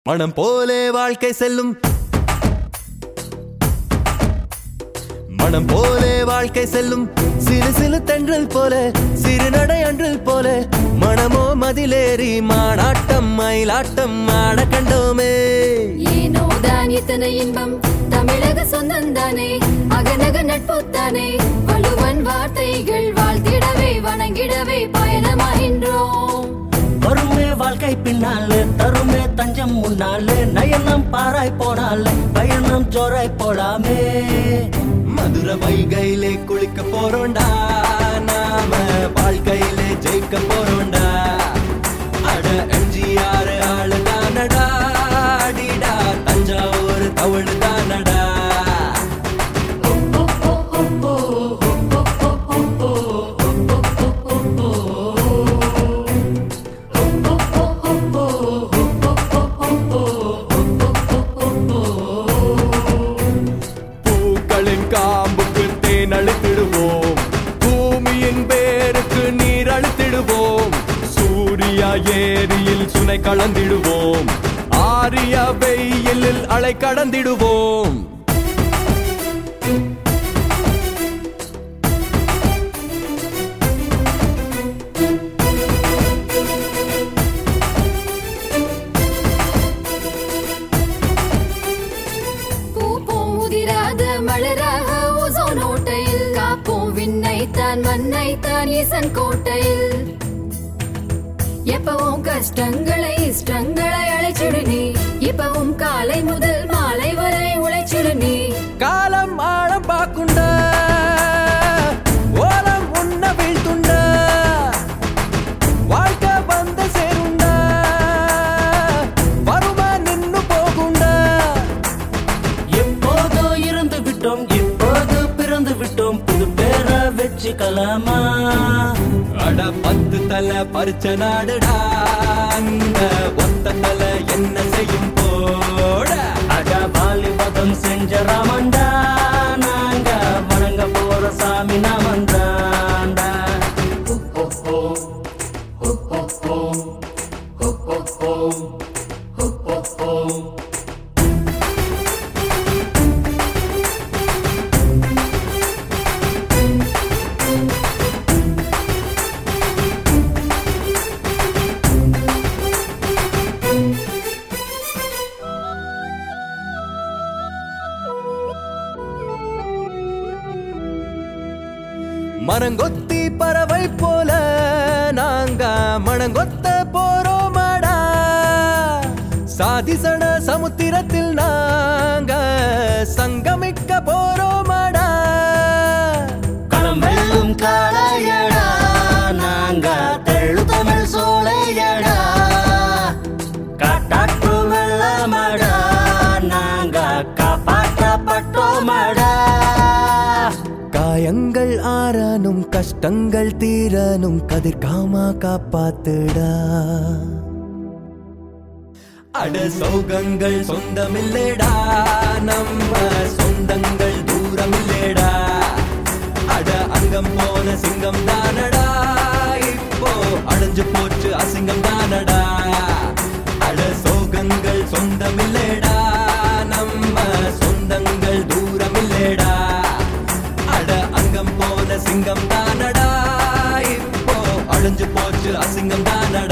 மனம் போலே வாழ்க்கை செல்லும் மனம் போலே வாழ்க்கை செல்லும் சிறு சிறு தென்றல் போல சிறு நடை அன்றல் போல மனமோ மதிலேறி மானாட்டம் மயிலாட்டம் ஆட கண்டோமே ஏனோ தான் இத்தனை இன்பம் தமிழக சொந்தந்தானே அகநக நட்புத்தானே வலுவன் வார்த்தைகள் வாழ்த்திடவே வணங்கிடவே பயணமாகின்றோம் வருமே வாழ்க்கை பின்னாலே தருமே தஞ்சம் முன்னாலே நயனம் பாராய் போனாலே பயணம் ஜோராய் போடாமே மதுரை வைகையிலே குளிக்க போறோண்டா நாம வாழ்க்கையிலே ஜெயிக்க போறோண்டா அட எம்ஜிஆர் ஆளுதானடா அடிடா தஞ்சாவூர் தவழு தானடா காம்புக்கு தேன் அழுத்திடுவோம் பூமியின் பேருக்கு நீர் அழுத்திடுவோம் சூர்யா ஏரியில் சுனை கலந்திடுவோம் ஆரிய வெயிலில் அலை கடந்திடுவோம் மலராக ஓசோனோட்டையில் காப்போம் விண்ணைத்தான் மண்ணைத்தான் ஈசன் கோட்டையில் எப்பவும் கஷ்டங்களை இஷ்டங்களை அழைச்சிடு நீ இப்பவும் காலை முதல் மாலை வரை உழைச்சிடு நீ காலம் ஆழம் பாக்குண்டா ஓலம் உன்ன வீழ்த்துண்டா வாழ்க்கை வந்த சேருண்டா வருமா நின்னு போகுண்டா எப்போதோ இருந்து விட்டோம் இப்போது பிறந்து விட்டோம் புது பேரை வச்சுக்கலாமா அட 10 தலை பறிச்ச நாடுடா அந்த ஒத்த தலை என்ன செய்யும் போட அட வாலிபதம் செஞ்ச ராமண்டா நாங்க வணங்க போற சாமி நாமந்தாண்டா மரங்கொத்தி பறவை போல நாங்க மணங்கொத்த போறோமாடா சாதிசன சமுத்திரத்தில் நாங்க சங்கமிக்க போறோமாடா களம் வெல்லும் காளையடா நாங்க தெள்ளு தமிழ் சோலையடா காட்டாற்று வெள்ளமடா நாங்க காப்பாற்றப்பட்டோமடா காயங்கள் ஆறானும் கஷ்டங்கள் தீரனும் கதிர்காமா காப்பாத்துடா அட சோகங்கள் சொந்தமில்லேடா நம்ம சொந்தங்கள் தூரமில்லேடா அட அங்கம் போன சிங்கம் தானடா இப்போ அடைஞ்சு போச்சு அசிங்கம் தானடா அட சோகங்கள் சொந்தமில்லேடா நம்ம சொந்தங்கள் தூரமில்லேடா அட அங்கம் போன சிங்கம் தானடா இப்போ அழிஞ்சு போச்சு அசிங்கம் தானடா